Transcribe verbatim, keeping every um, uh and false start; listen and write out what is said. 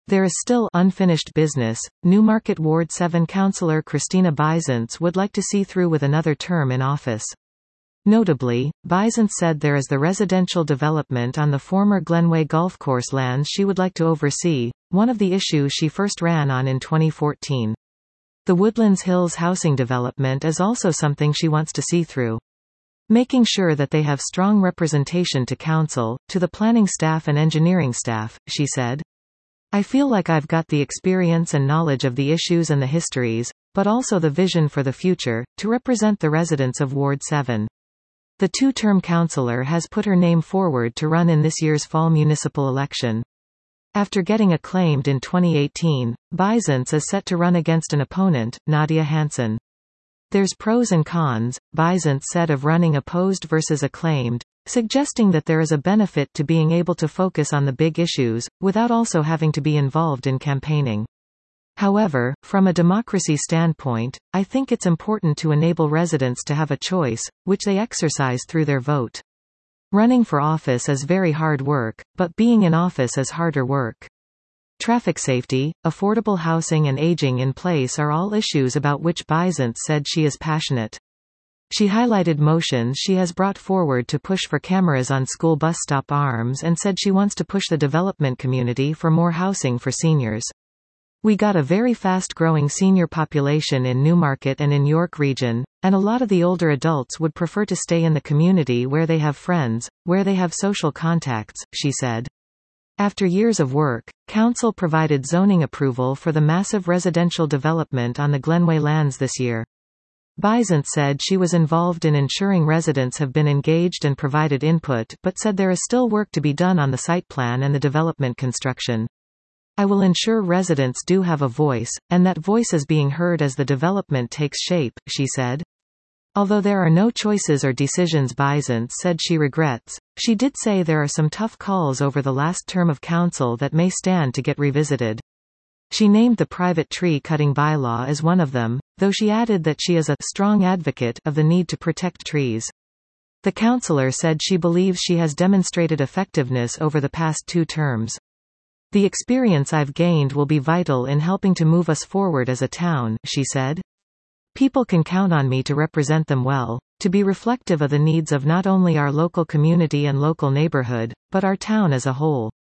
There is still unfinished business. Newmarket Ward seven councillor Christina Byzance would like to see through with another term in office. Notably, Byzance said there is the residential development on the former Glenway Golf Course lands she would like to oversee, one of the issues she first ran on in twenty fourteen. The Woodlands Hills housing development is also something she wants to see through. Making sure that they have strong representation to council, to the planning staff and engineering staff, she said. I feel like I've got the experience and knowledge of the issues and the histories, but also the vision for the future, to represent the residents of Ward seven. The two-term councillor has put her name forward to run in this year's fall municipal election. After getting acclaimed in twenty eighteen, Byzance is set to run against an opponent, Nadia Hansen. There's pros and cons, Byzance said of running opposed versus acclaimed, suggesting that there is a benefit to being able to focus on the big issues, without also having to be involved in campaigning. However, from a democracy standpoint, I think it's important to enable residents to have a choice, which they exercise through their vote. Running for office is very hard work, but being in office is harder work. Traffic safety, affordable housing and aging in place are all issues about which Byzance said she is passionate. She highlighted motions she has brought forward to push for cameras on school bus stop arms and said she wants to push the development community for more housing for seniors. We got a very fast-growing senior population in Newmarket and in York region, and a lot of the older adults would prefer to stay in the community where they have friends, where they have social contacts, she said. After years of work, council provided zoning approval for the massive residential development on the Glenway lands this year. Byzance said she was involved in ensuring residents have been engaged and provided input, but said there is still work to be done on the site plan and the development construction. I will ensure residents do have a voice, and that voice is being heard as the development takes shape, she said. Although there are no choices or decisions Byzance said she regrets, she did say there are some tough calls over the last term of council that may stand to get revisited. She named the private tree cutting bylaw as one of them, though she added that she is a strong advocate of the need to protect trees. The councillor said she believes she has demonstrated effectiveness over the past two terms. The experience I've gained will be vital in helping to move us forward as a town, she said. People can count on me to represent them well, to be reflective of the needs of not only our local community and local neighborhood, but our town as a whole.